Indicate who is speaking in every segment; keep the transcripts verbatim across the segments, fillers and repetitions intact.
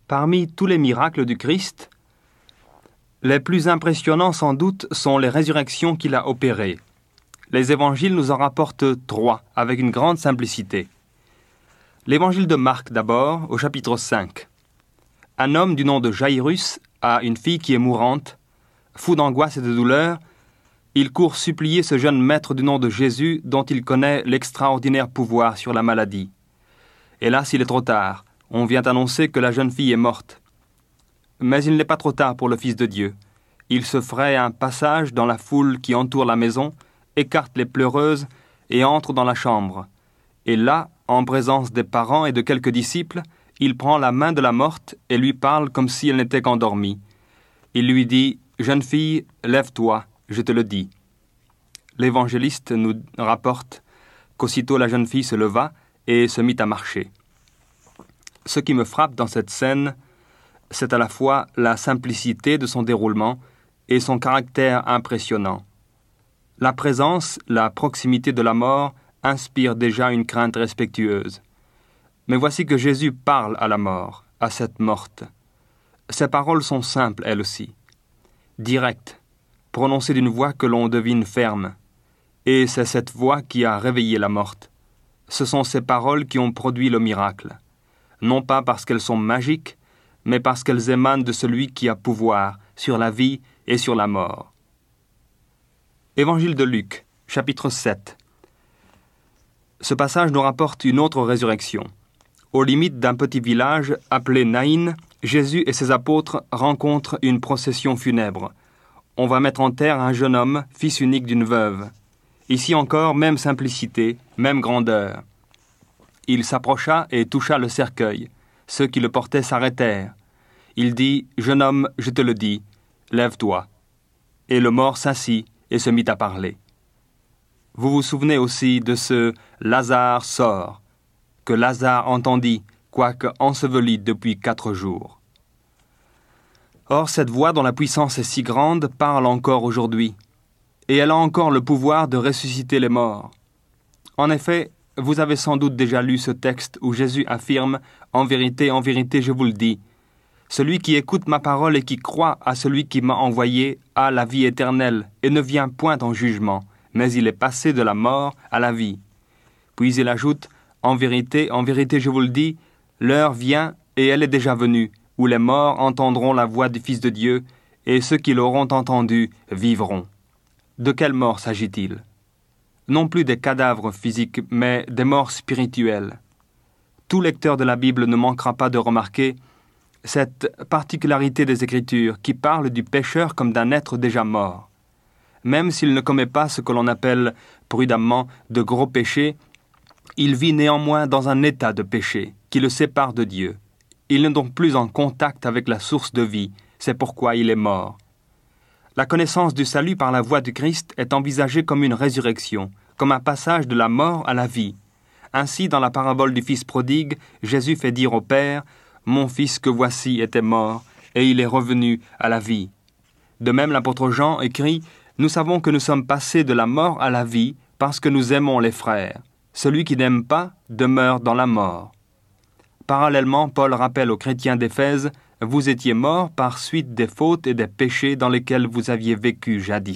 Speaker 1: Parmi tous les miracles du Christ, les plus impressionnants sans doute sont les résurrections qu'il a opérées. Les évangiles nous en rapportent trois, avec une grande simplicité. L'évangile de Marc d'abord, au chapitre cinq. Un homme du nom de Jairus a une fille qui est mourante. Fou d'angoisse et de douleur, il court supplier ce jeune maître du nom de Jésus dont il connaît l'extraordinaire pouvoir sur la maladie. Hélas, il est trop tard. On vient annoncer que la jeune fille est morte. Mais il n'est pas trop tard pour le Fils de Dieu. Il se fraye un passage dans la foule qui entoure la maison, écarte les pleureuses et entre dans la chambre. Et là, en présence des parents et de quelques disciples, il prend la main de la morte et lui parle comme si elle n'était qu'endormie. Il lui dit « Jeune fille, lève-toi, je te le dis. » L'évangéliste nous rapporte qu'aussitôt la jeune fille se leva et se mit à marcher. Ce qui me frappe dans cette scène, c'est à la fois la simplicité de son déroulement et son caractère impressionnant. La présence, la proximité de la mort inspire déjà une crainte respectueuse. Mais voici que Jésus parle à la mort, à cette morte. Ses paroles sont simples, elles aussi, directes, prononcées d'une voix que l'on devine ferme. Et c'est cette voix qui a réveillé la morte. Ce sont ces paroles qui ont produit le miracle. Non pas parce qu'elles sont magiques, mais parce qu'elles émanent de celui qui a pouvoir sur la vie et sur la mort. Évangile de Luc, chapitre sept. Ce passage nous rapporte une autre résurrection. Aux limites d'un petit village appelé Naïn, Jésus et ses apôtres rencontrent une procession funèbre. On va mettre en terre un jeune homme, fils unique d'une veuve. Ici encore, même simplicité, même grandeur. Il s'approcha et toucha le cercueil. Ceux qui le portaient s'arrêtèrent. Il dit « Jeune homme, je te le dis, lève-toi. » Et le mort s'assit et se mit à parler. Vous vous souvenez aussi de ce « Lazare sort » que Lazare entendit, quoique enseveli depuis quatre jours. Or, cette voix dont la puissance est si grande parle encore aujourd'hui, et elle a encore le pouvoir de ressusciter les morts. En effet, vous avez sans doute déjà lu ce texte où Jésus affirme « En vérité, en vérité, je vous le dis, celui qui écoute ma parole et qui croit à celui qui m'a envoyé a la vie éternelle et ne vient point en jugement, mais il est passé de la mort à la vie. » Puis il ajoute « En vérité, en vérité, je vous le dis, l'heure vient et elle est déjà venue, où les morts entendront la voix du Fils de Dieu, et ceux qui l'auront entendu vivront. » De quelle mort s'agit-il ? Non plus des cadavres physiques, mais des morts spirituelles. Tout lecteur de la Bible ne manquera pas de remarquer cette particularité des Écritures qui parle du pécheur comme d'un être déjà mort. Même s'il ne commet pas ce que l'on appelle prudemment de gros péchés, il vit néanmoins dans un état de péché qui le sépare de Dieu. Il n'est donc plus en contact avec la source de vie, c'est pourquoi il est mort. La connaissance du salut par la voie du Christ est envisagée comme une résurrection, comme un passage de la mort à la vie. Ainsi, dans la parabole du Fils prodigue, Jésus fait dire au Père « Mon fils que voici était mort, et il est revenu à la vie. » De même, l'apôtre Jean écrit « Nous savons que nous sommes passés de la mort à la vie parce que nous aimons les frères. Celui qui n'aime pas demeure dans la mort. » Parallèlement, Paul rappelle aux chrétiens d'Éphèse « Vous étiez morts par suite des fautes et des péchés dans lesquels vous aviez vécu jadis. »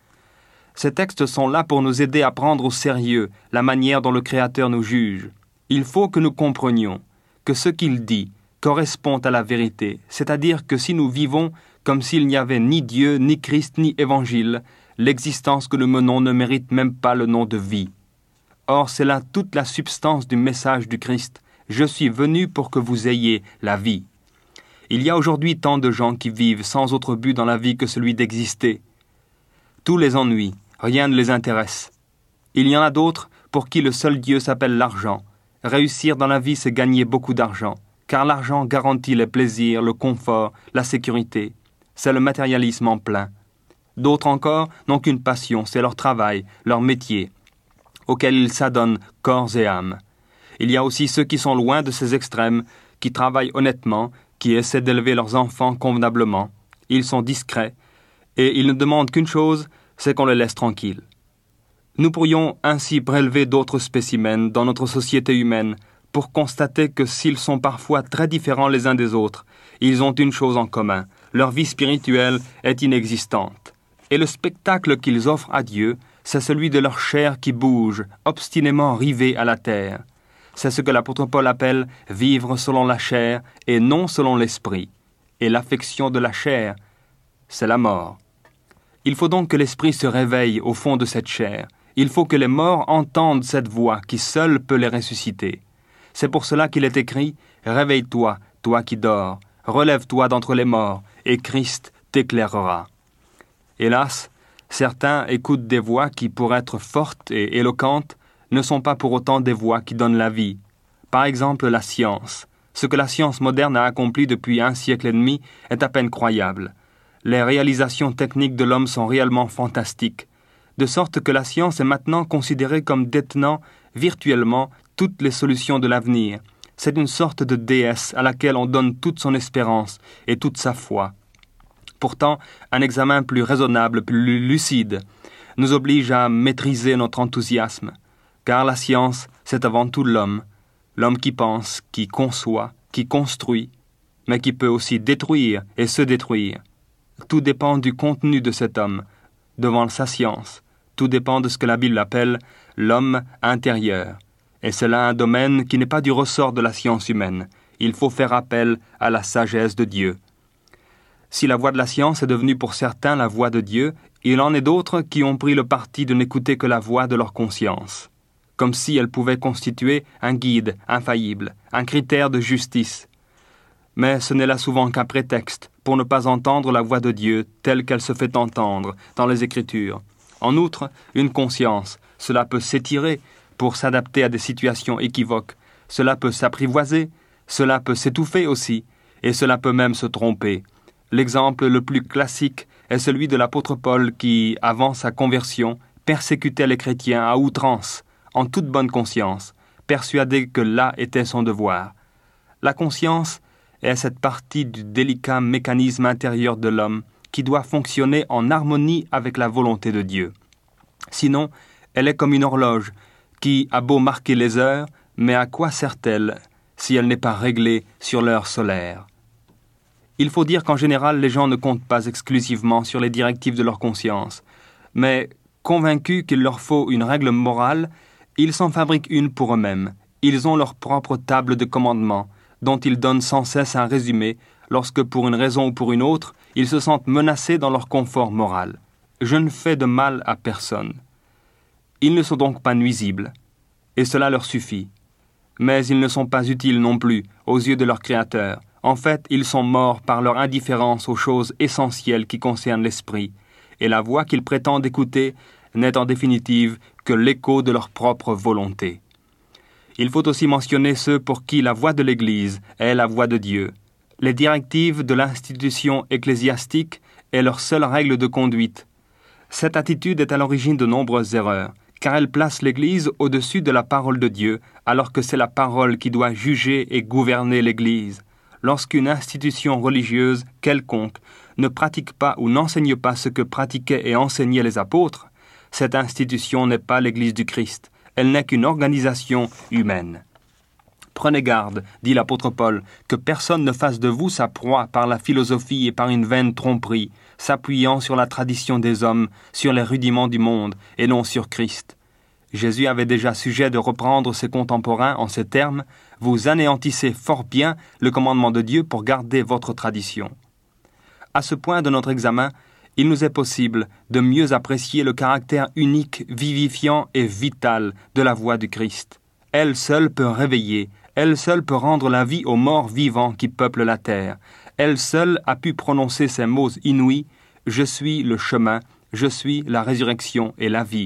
Speaker 1: Ces textes sont là pour nous aider à prendre au sérieux la manière dont le Créateur nous juge. Il faut que nous comprenions que ce qu'il dit correspond à la vérité, c'est-à-dire que si nous vivons comme s'il n'y avait ni Dieu, ni Christ, ni Évangile, l'existence que nous menons ne mérite même pas le nom de vie. Or, c'est là toute la substance du message du Christ. Je suis venu pour que vous ayez la vie. Il y a aujourd'hui tant de gens qui vivent sans autre but dans la vie que celui d'exister. Tout les ennuie, rien ne les intéresse. Il y en a d'autres pour qui le seul Dieu s'appelle l'argent. Réussir dans la vie, c'est gagner beaucoup d'argent, car l'argent garantit les plaisirs, le confort, la sécurité. C'est le matérialisme en plein. D'autres encore n'ont qu'une passion, c'est leur travail, leur métier, auquel ils s'adonnent corps et âme. Il y a aussi ceux qui sont loin de ces extrêmes, qui travaillent honnêtement, qui essaient d'élever leurs enfants convenablement. Ils sont discrets, et ils ne demandent qu'une chose, c'est qu'on les laisse tranquilles. Nous pourrions ainsi prélever d'autres spécimens dans notre société humaine pour constater que s'ils sont parfois très différents les uns des autres, ils ont une chose en commun, leur vie spirituelle est inexistante. Et le spectacle qu'ils offrent à Dieu, c'est celui de leur chair qui bouge, obstinément rivée à la terre. C'est ce que l'apôtre Paul appelle « vivre selon la chair et non selon l'esprit ». Et l'affection de la chair, c'est la mort. Il faut donc que l'esprit se réveille au fond de cette chair. Il faut que les morts entendent cette voix qui seule peut les ressusciter. C'est pour cela qu'il est écrit « Réveille-toi, toi qui dors, relève-toi d'entre les morts, et Christ t'éclairera. » Hélas, certains écoutent des voix qui, pour être fortes et éloquentes, ne sont pas pour autant des voix qui donnent la vie. Par exemple, la science. Ce que la science moderne a accompli depuis un siècle et demi est à peine croyable. Les réalisations techniques de l'homme sont réellement fantastiques, de sorte que la science est maintenant considérée comme détenant virtuellement toutes les solutions de l'avenir. C'est une sorte de déesse à laquelle on donne toute son espérance et toute sa foi. Pourtant, un examen plus raisonnable, plus lucide, nous oblige à maîtriser notre enthousiasme, car la science, c'est avant tout l'homme, l'homme qui pense, qui conçoit, qui construit, mais qui peut aussi détruire et se détruire. Tout dépend du contenu de cet homme, devant sa science. Tout dépend de ce que la Bible appelle l'homme intérieur. Et c'est là un domaine qui n'est pas du ressort de la science humaine. Il faut faire appel à la sagesse de Dieu. Si la voix de la science est devenue pour certains la voix de Dieu, il en est d'autres qui ont pris le parti de n'écouter que la voix de leur conscience, comme si elle pouvait constituer un guide infaillible, un critère de justice. Mais ce n'est là souvent qu'un prétexte pour ne pas entendre la voix de Dieu telle qu'elle se fait entendre dans les Écritures. En outre, une conscience, cela peut s'étirer pour s'adapter à des situations équivoques, cela peut s'apprivoiser, cela peut s'étouffer aussi, et cela peut même se tromper. L'exemple le plus classique est celui de l'apôtre Paul qui, avant sa conversion, persécutait les chrétiens à outrance, en toute bonne conscience, persuadé que là était son devoir. La conscience est cette partie du délicat mécanisme intérieur de l'homme qui doit fonctionner en harmonie avec la volonté de Dieu. Sinon, elle est comme une horloge qui a beau marquer les heures, mais à quoi sert-elle si elle n'est pas réglée sur l'heure solaire? Il faut dire qu'en général, les gens ne comptent pas exclusivement sur les directives de leur conscience, mais convaincus qu'il leur faut une règle morale, ils s'en fabriquent une pour eux-mêmes. Ils ont leur propre table de commandement, dont ils donnent sans cesse un résumé, lorsque pour une raison ou pour une autre, ils se sentent menacés dans leur confort moral. Je ne fais de mal à personne. Ils ne sont donc pas nuisibles, et cela leur suffit. Mais ils ne sont pas utiles non plus aux yeux de leur Créateur. En fait, ils sont morts par leur indifférence aux choses essentielles qui concernent l'esprit, et la voix qu'ils prétendent écouter n'est en définitive que l'écho de leur propre volonté. Il faut aussi mentionner ceux pour qui la voix de l'Église est la voix de Dieu. Les directives de l'institution ecclésiastique est leur seule règle de conduite. Cette attitude est à l'origine de nombreuses erreurs, car elle place l'Église au-dessus de la parole de Dieu, alors que c'est la parole qui doit juger et gouverner l'Église. Lorsqu'une institution religieuse quelconque ne pratique pas ou n'enseigne pas ce que pratiquaient et enseignaient les apôtres, cette institution n'est pas l'Église du Christ, elle n'est qu'une organisation humaine. Prenez garde, dit l'apôtre Paul, que personne ne fasse de vous sa proie par la philosophie et par une vaine tromperie, s'appuyant sur la tradition des hommes, sur les rudiments du monde, et non sur Christ. Jésus avait déjà sujet de reprendre ses contemporains en ces termes, « Vous anéantissez fort bien le commandement de Dieu pour garder votre tradition. » À ce point de notre examen, il nous est possible de mieux apprécier le caractère unique, vivifiant et vital de la voix du Christ. Elle seule peut réveiller, elle seule peut rendre la vie aux morts vivants qui peuplent la terre. Elle seule a pu prononcer ces mots inouïs « Je suis le chemin, je suis la résurrection et la vie ».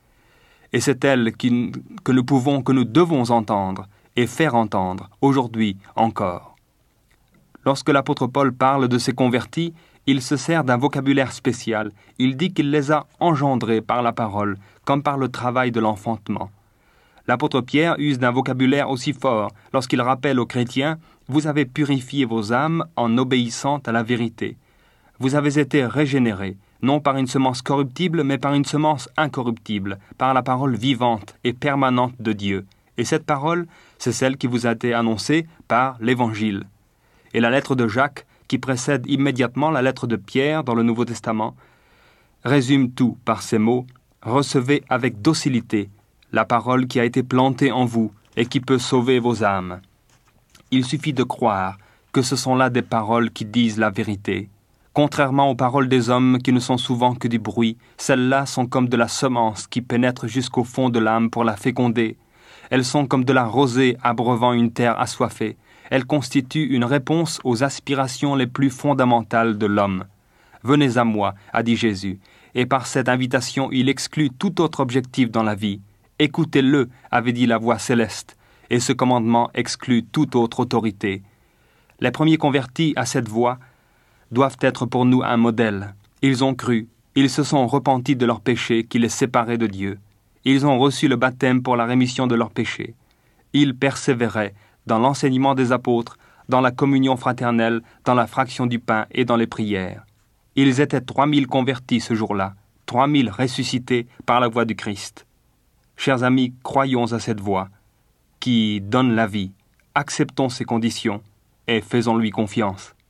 Speaker 1: Et c'est elle qui, que nous pouvons, que nous devons entendre et faire entendre aujourd'hui encore. Lorsque l'apôtre Paul parle de ses convertis, il se sert d'un vocabulaire spécial. Il dit qu'il les a engendrés par la parole, comme par le travail de l'enfantement. L'apôtre Pierre use d'un vocabulaire aussi fort lorsqu'il rappelle aux chrétiens « Vous avez purifié vos âmes en obéissant à la vérité. Vous avez été régénérés, non par une semence corruptible, mais par une semence incorruptible, par la parole vivante et permanente de Dieu. Et cette parole, c'est celle qui vous a été annoncée par l'Évangile. Et la lettre de Jacques, qui précède immédiatement la lettre de Pierre dans le Nouveau Testament, résume tout par ces mots « Recevez avec docilité la parole qui a été plantée en vous et qui peut sauver vos âmes. » Il suffit de croire que ce sont là des paroles qui disent la vérité. Contrairement aux paroles des hommes qui ne sont souvent que du bruit, celles-là sont comme de la semence qui pénètre jusqu'au fond de l'âme pour la féconder. Elles sont comme de la rosée abreuvant une terre assoiffée. Elles constituent une réponse aux aspirations les plus fondamentales de l'homme. « Venez à moi », a dit Jésus, et par cette invitation, il exclut tout autre objectif dans la vie. « Écoutez-le », avait dit la voix céleste, et ce commandement exclut toute autre autorité. Les premiers convertis à cette voix doivent être pour nous un modèle. Ils ont cru, ils se sont repentis de leurs péchés qui les séparaient de Dieu. Ils ont reçu le baptême pour la rémission de leurs péchés. Ils persévéraient dans l'enseignement des apôtres, dans la communion fraternelle, dans la fraction du pain et dans les prières. Ils étaient trois mille convertis ce jour-là, trois mille ressuscités par la voix du Christ. Chers amis, croyons à cette voix qui donne la vie. Acceptons ses conditions et faisons-lui confiance.